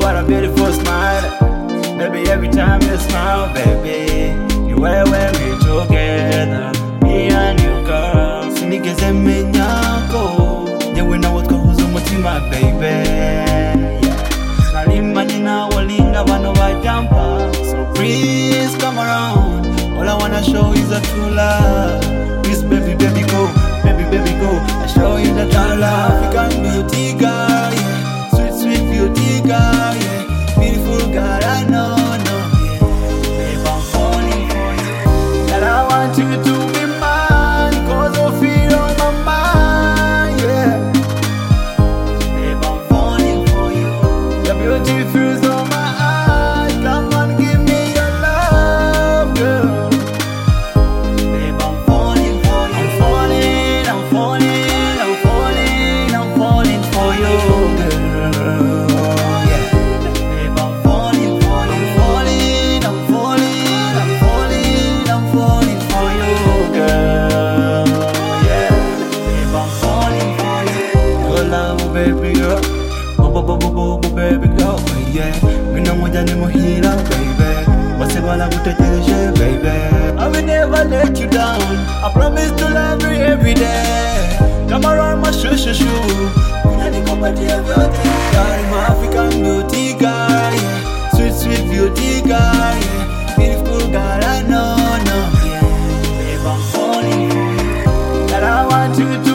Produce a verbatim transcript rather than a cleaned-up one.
what a beautiful smile. Baby, every time you smile, baby, you wear when we together, me and you, girl. Sinigeze menyako, yewe na wotko huzo mutima, baby. Nalimani na walinga wano wajampa, so please come around. All I wanna show is a true love. Please, baby, baby, go, baby, baby, go. I show you the true love. African beauty girl, yeah, sweet, sweet beauty girl, yeah. Beautiful girl, I know, no, yeah. Babe, I'm falling for you. And I want you to be mine, cause I feel on my mind, yeah. Babe, I'm falling for you. Your beauty feels on my eyes. Come on, give me your love, girl. Babe, I'm falling for you. I'm falling, I'm falling, I'm falling, I'm falling for you, girl. Baby girl, oh, oh, oh, oh, oh, baby girl, yeah. Mina moja ni muhira, baby. Wasebala kuteteleshe, baby. I will never let you down. I promise to love you every day. Come around my shoo shoo shoo. Kuna nikopatia vyote. Girl, my African beauty girl, yeah. Sweet sweet beauty girl, yeah. Beautiful girl, I know, no, yeah. Babe, I'm falling for you. That I want you to.